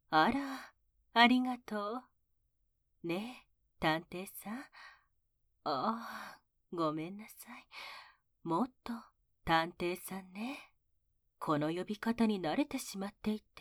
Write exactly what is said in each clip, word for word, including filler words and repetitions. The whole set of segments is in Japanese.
あら、ありがとう。ねえ、探偵さん。ああ、ごめんなさい。もっと、探偵さんね。この呼び方に慣れてしまっていて。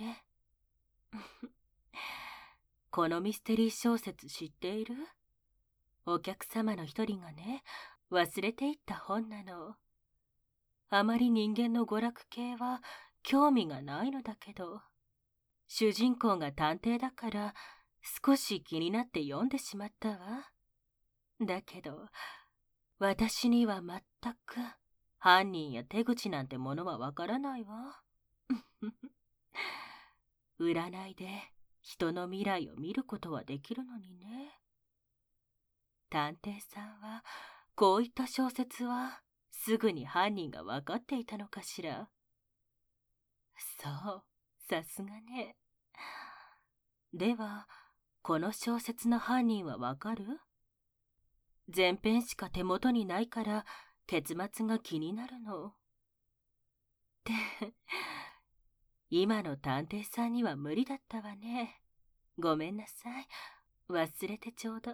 このミステリー小説知っている？お客様の一人がね、忘れていった本なの。あまり人間の娯楽系は興味がないのだけど、主人公が探偵だから少し気になって読んでしまったわ。だけど、私には全く犯人や手口なんてものはわからないわ。占いで人の未来を見ることはできるのにね。探偵さんはこういった小説はすぐに犯人がわかっていたのかしら。そう、さすがね。では、この小説の犯人はわかる？前編しか手元にないから結末が気になるの。って、今の探偵さんには無理だったわね。ごめんなさい。忘れてちょうど。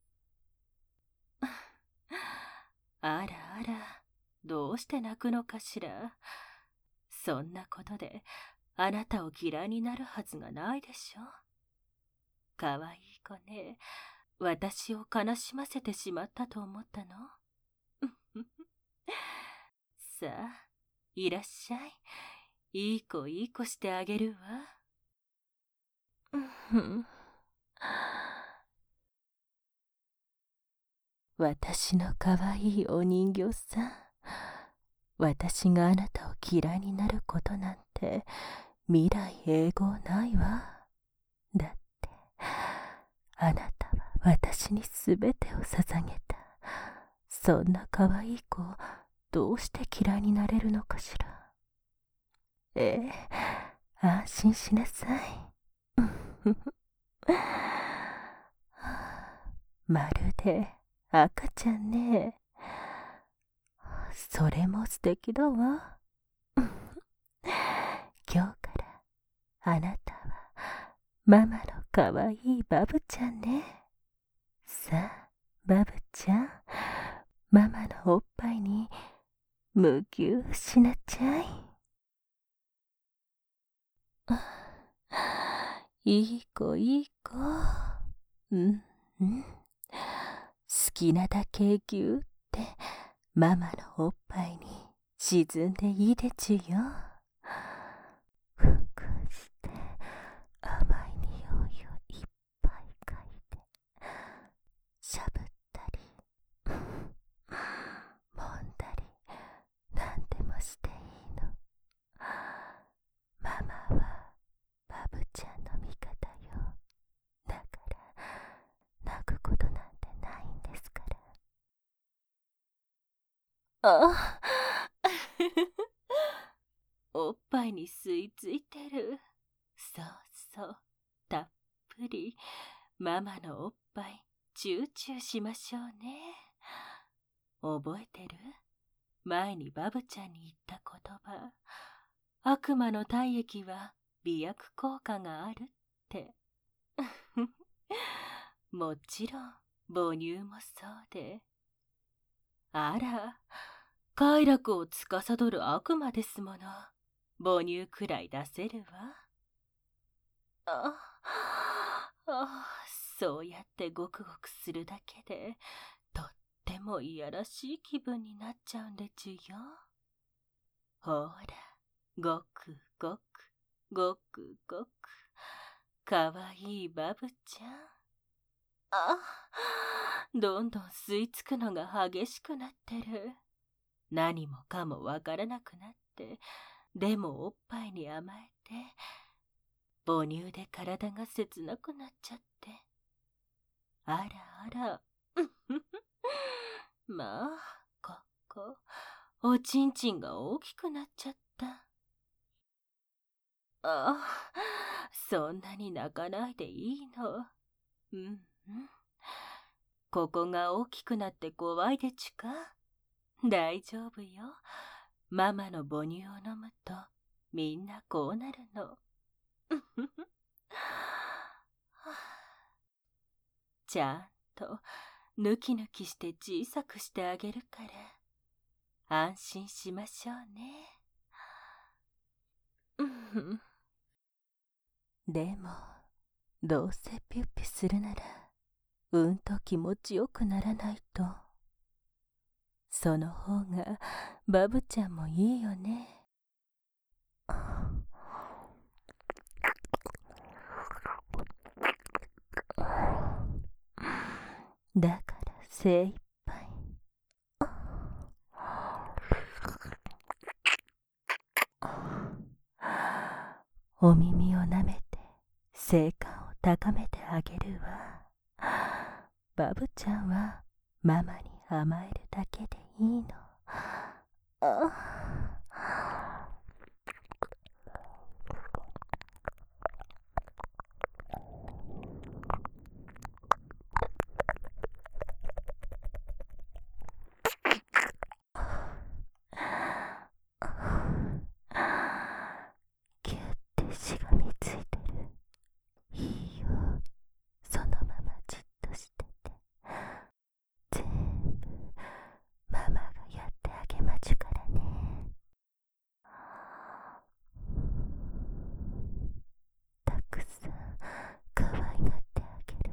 あらあら、どうして泣くのかしら。そんなことであなたを嫌いになるはずがないでしょ。かわいい子ね。私を悲しませてしまったと思ったの？さあ、いらっしゃい。いい子いい子してあげるわ。私のかわいいお人形さん。私があなたを嫌いになることなんて未来永劫ないわ。だって、あなたは私にすべてを捧げた。そんなかわいい子をどうして嫌いになれるのかしら。ええ、安心しなさい。まるで赤ちゃんね。それも素敵だわ。今日からあなたはママのかわいいバブちゃんね。さあ、バブちゃん、ママのおっぱいにむぎゅーしなちゃい。いい子いい子。うんうん。好きなだけぎゅーってママのおっぱいに沈んでいいでちゅよ。ふんくんして甘い匂いをいっぱい嗅いでしゃぶったり揉んだりなんでもしていいの。ママはバブちゃんの味方よ。だから泣くことなんてないんですから。あおっぱいに吸い付いてる。そうそう、たっぷりママのおっぱいチューチューしましょうね。覚えてる？前にバブちゃんに言った言葉。悪魔の体液は美薬効果があるって。もちろん母乳もそうで。あら、快楽を司る悪魔ですもの。母乳くらい出せるわ。ああ、そうやってごくごくするだけでとってもいやらしい気分になっちゃうんでちゅよ。ほら、ごくごくごくごくかわいいバブちゃん。あ、どんどん吸い付くのが激しくなってる。何もかもわからなくなって、でもおっぱいに甘えて、母乳で体が切なくなっちゃって。あらあら、まあ、ここ、おちんちんが大きくなっちゃった。ああ、そんなに泣かないでいいの。うんうん。ここが大きくなって怖いでちゅか？大丈夫よ。ママの母乳を飲むとみんなこうなるの。 ちゃんとぬきぬきして小さくしてあげるから安心しましょうね。うんでもどうせピュッピするならうんと気持ちよくならないと。その方がバブちゃんもいいよね。だから精一杯お耳を舐めて性感を高めてあげるわ。バブちゃんはママに甘えるだけでいいの。あキュッてしがみついてる。いいよ、そのままじっとしてて。全部ママがやってあげまちゅからね。たくさんかわいがってあげる。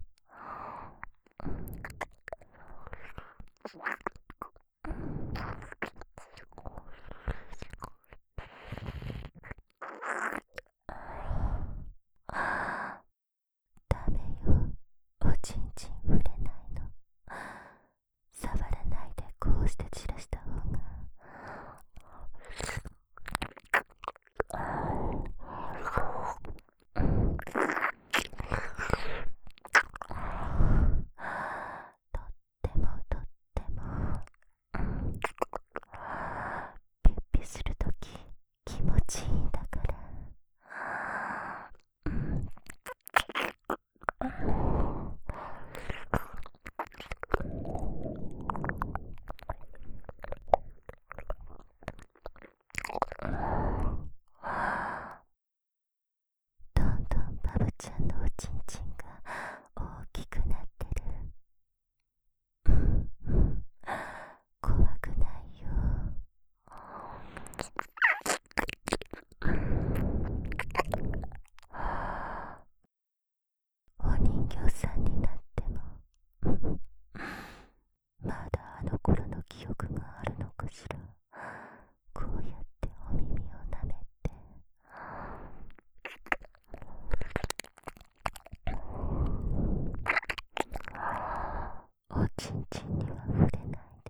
ダメよ、おちんちん触れないの。触らないでこうして散らした方が。とってもとってもピッピするとき気持ちいいんだから。どんどんバブちゃんのおちんちんが大きくなってる。うんうん怖くないよ。お人形さんになってもまだあの頃の記憶があるのかしら。こうやってお耳を舐めておちんちんには触れないで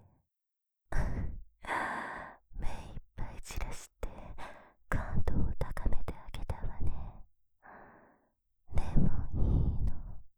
目いっぱい散らして感動を高めてあげたわね。でもいいの。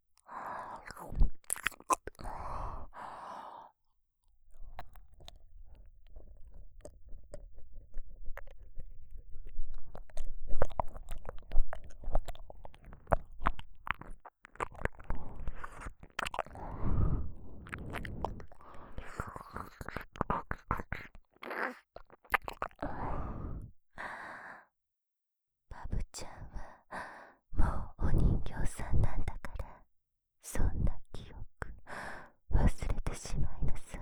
バブちゃんはもうお人形さんなんだから、そんな記憶忘れてしまいなさい。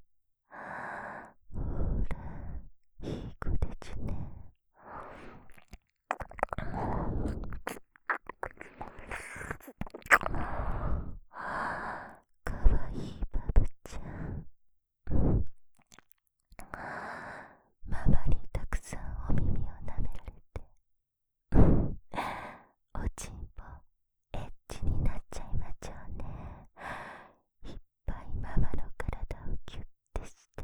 ほら、いい子でちゅね。かわいいバブちゃん。ママにたくさんお耳を舐められておちんぽエッチになっちゃいまちょうね。いっぱいママの体をギュッてして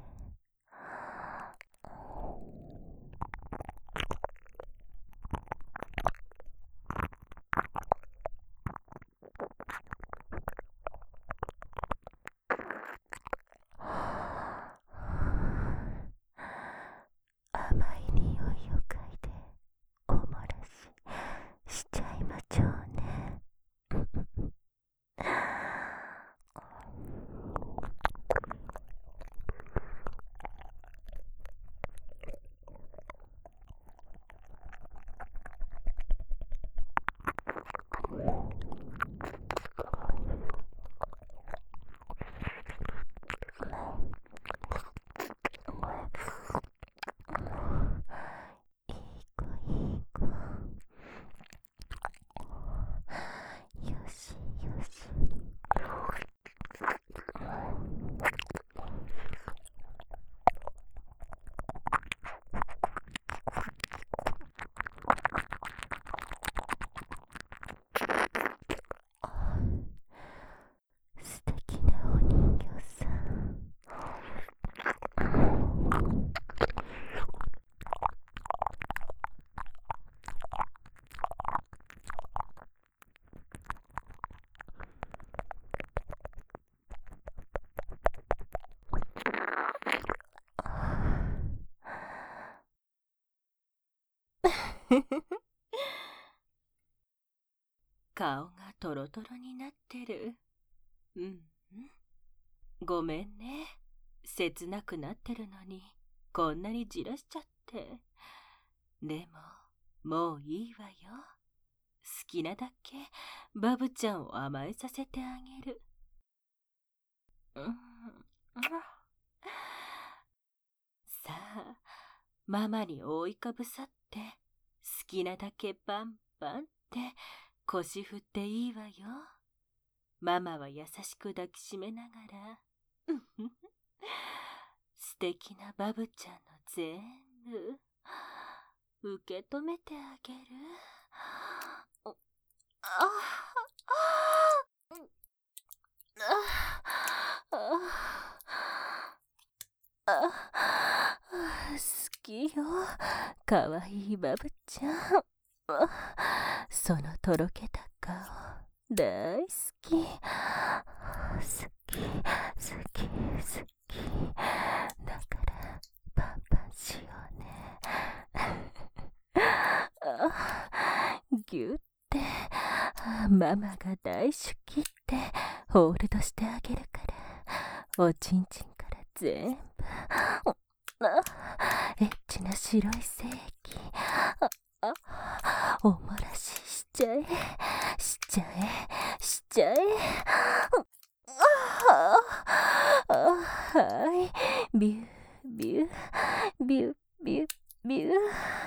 甘顔がトロトロになってる。うんうん。ごめんね。切なくなってるのに、こんなにじらしちゃって。でも、もういいわよ。好きなだけ、バブちゃんを甘えさせてあげる。うん。さあ、ママに覆いかぶさって、好きなだけパンパンって腰振っていいわよ。ママは優しく抱きしめながら、素敵なバブちゃんの全部、受け止めてあげる。あああ好きよ。かわいいバブちゃん。そのとろけた顔、大好き。好き、好き、好き。だからパンパンしようね。ぎゅってママが大好きってホールドしてあげるから、おちんちんから全部エッチな白い精液ああおもらししちゃえしちゃえしちゃえはいビュービュービュービュービュー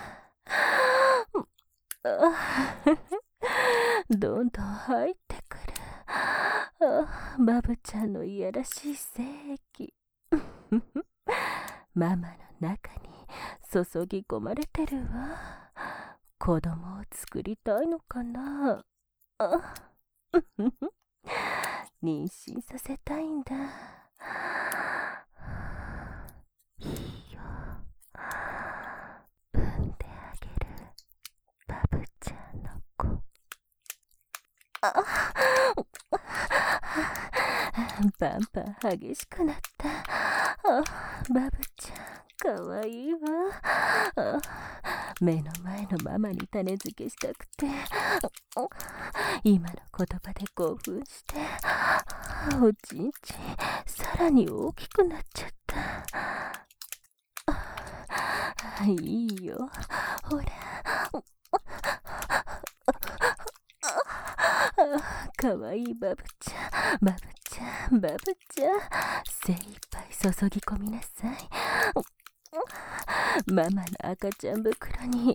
どんどん入ってくる。バブちゃんのいやらしい精液。ママの中に注ぎ込まれてるわ。子供を作りたいのかな。妊娠させたいんだ。いいよ。産んであげる。バブちゃんの子。あパンパン激しくなった。あバブちゃんかわいいわ。あ目の前のママに種付けしたくて、今の言葉で興奮しておちんちんさらに大きくなっちゃった。いいよほら。かわいいバブちゃん、バブちゃん、バブちゃん、精一杯注ぎ込みなさい。ママの赤ちゃん袋に。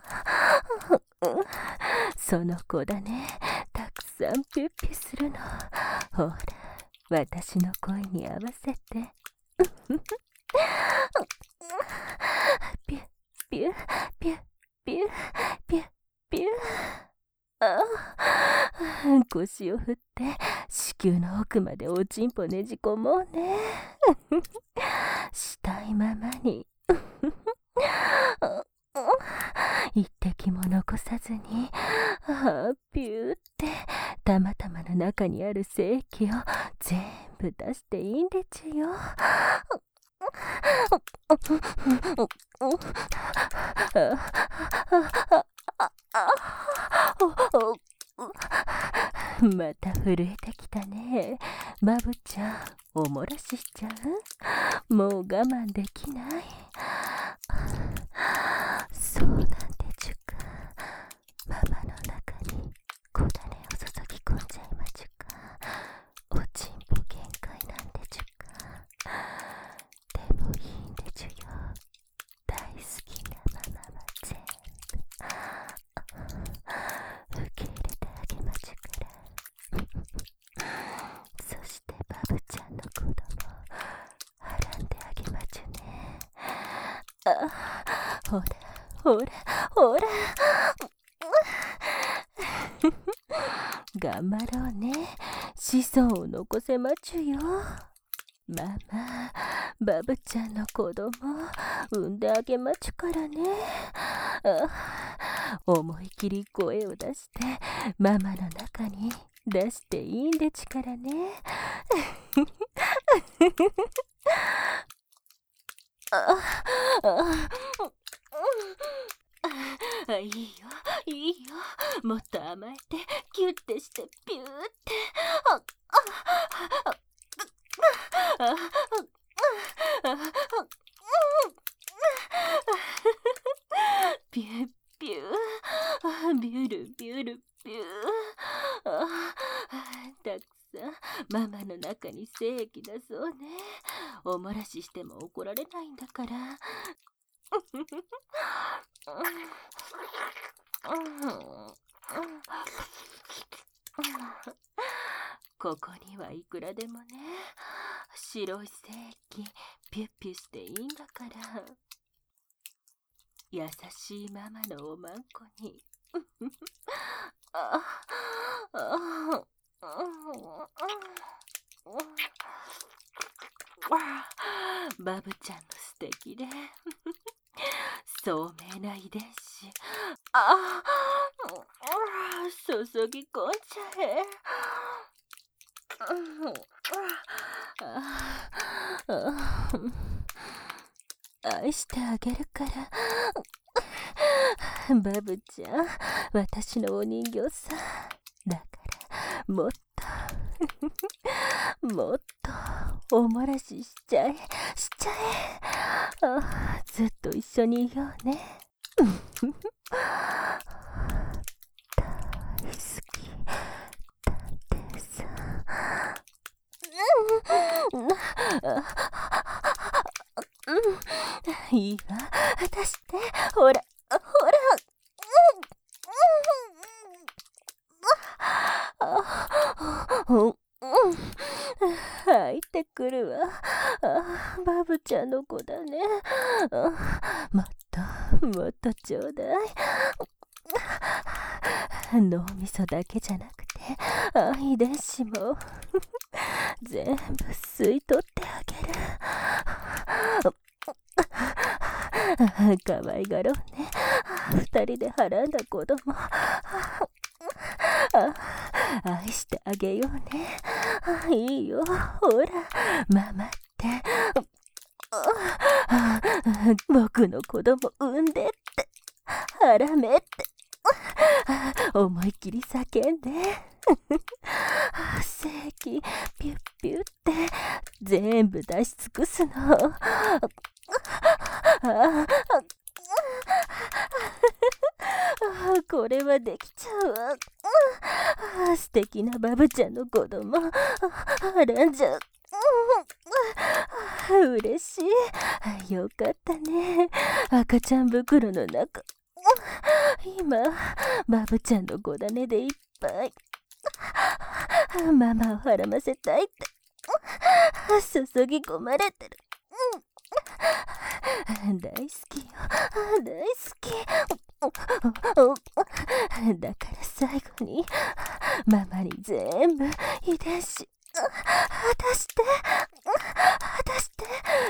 その子だね、たくさんピュッピュするの。ほら、私の声に合わせて。ピュッピュッピュッピュッピュッピュッ。ああ腰を振って子宮の奥までおちんぽねじ込もうね。したいままに。一滴も残さずに、あピューってたまたまの中にある精液を全部出していいんでちゅよ。また震えてきたね。バブちゃん、おもらししちゃう？もう我慢できない。そうなんでちゅか。ママの中に小種を注ぎ込んじゃいまちゅか。おちんぽ限界なんでちゅか。でもいいんでちゅよ。大好きなママは全部受け入れてあげまちゅから。そしてバブちゃんの子供はらんであげまちゅね。あほらほらほら。頑張ろうね。子孫を残せまちゅよ。ママ、バブちゃんの子供産んであげまちゅからね。あ思い切り声を出してママの中に出していいんでちからね。ああいいいよ、いいよ。もっと甘えて、キュッてして、ピューって。あ、あ、あ、あ、あ、あ、あ、あ、ピュッピュー、ビュルビュルビュー。あ、たくさんママの中に精液だそうね。お漏らししても怒られないんだから。ここにはいくらでもね、白い精液ピュッピュしていいんだから。優しいママのおまんこに。ああバブちゃんの素敵で聡明な遺伝子。ああ注ぎ込んじゃえ。愛してあげるからバブちゃん、私のお人形さ。だからもっともっとお漏らししちゃえしちゃえ。あ、ずっと一緒にいようね。大好き探偵さん。いいわ、出して、ほらほら。入ってくるわ。あ、バブちゃんの子だね。もっともっとちょうだい。脳みそだけじゃなくて、あ、遺伝子も全部吸い取ってあげる。かわいがろうね。二人ではらんだ子供。愛してあげようね。いいよ、ほら、ママって。僕の子供産んでって、はらめって、思いっきり叫んで。精液ピュッピュって全部出し尽くすの。これはできちゃうわ。素敵なバブちゃんの子供はらんじゃう。嬉しい。よかったね。赤ちゃん袋の中、今バブちゃんのごだねでいっぱい。ママをはらませたいって注ぎ込まれてる。大好きよ、大好き。だから最後にママに全部遺伝子渡して渡して。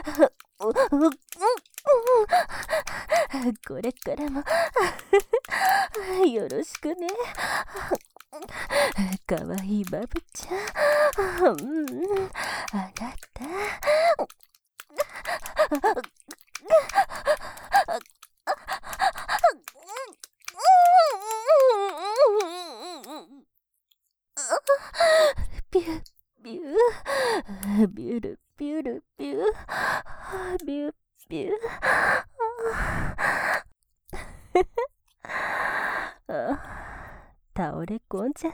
これからもよろしくね。かわいいバブちゃん。うん、あなた。ピュッピュー、ビュルビュルビュー、ビュッビュー。倒れ込んじゃった。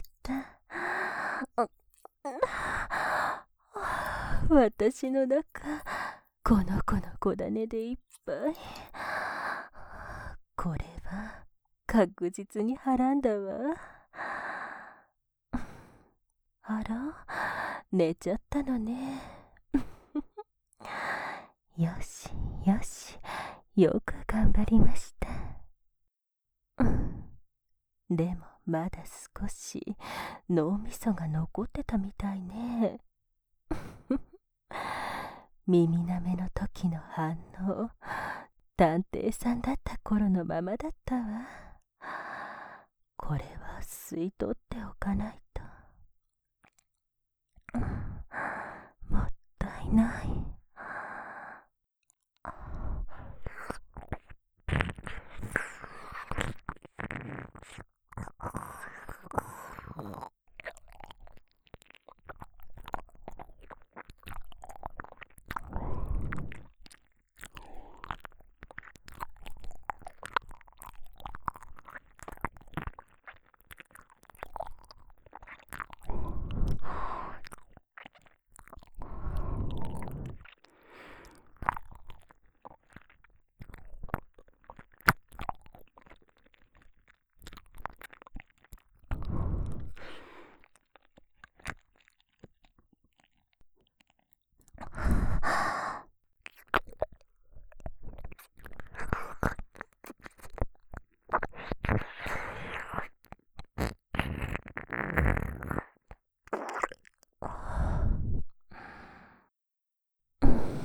私の中、この子の子種でいっぱい。これは確実にはらんだわ。あら、寝ちゃったのね。よしよし、よく頑張りました。でもまだ少し脳みそが残ってたみたいね。耳なめの時の反応、探偵さんだった頃のままだったわ。これは吸い取っておかないと。もったいない。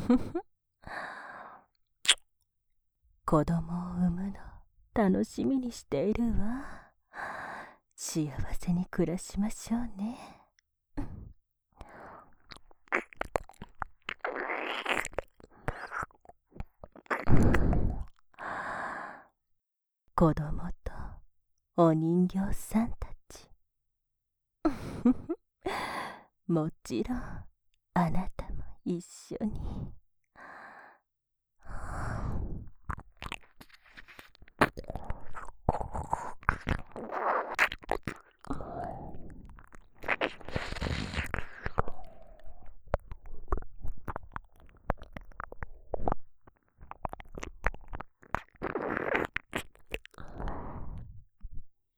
子供を産むの楽しみにしているわ。幸せに暮らしましょうね。子供とお人形さんたち。もちろんあなたも一緒に。